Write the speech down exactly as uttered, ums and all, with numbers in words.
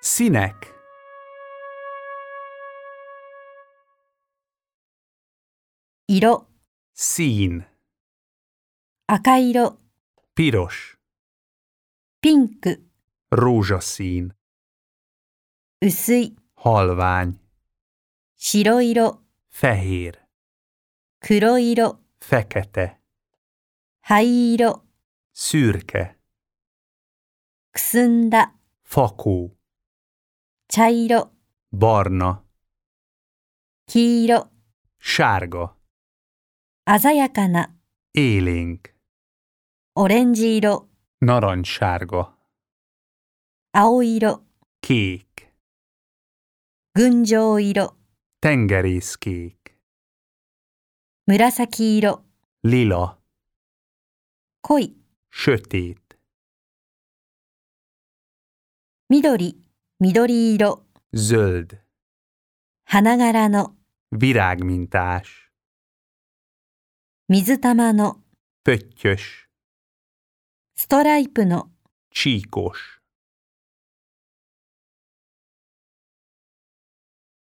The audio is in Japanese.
Színek. Iro, Szín. 赤色、 Piros. ピンク、 Rózsaszín. 薄い、 Halvány. 白色、 Fehér. 黒色、 Fekete. 灰色、 Szürke. くすんだ、 Fakó. 茶色、 Barna. 黄色、 Sárga. 鮮やかな、 Élénk. オレンジ色、 Narancssárga. 青色、 Kék. 群青色、 Tengerészkék. 紫色、 Lila. 濃い、 Sötét. 緑、緑色、 Zöld. 花柄の、 Virágmintás. 水玉の、 Pöttyös. ストライプの、 Csíkos.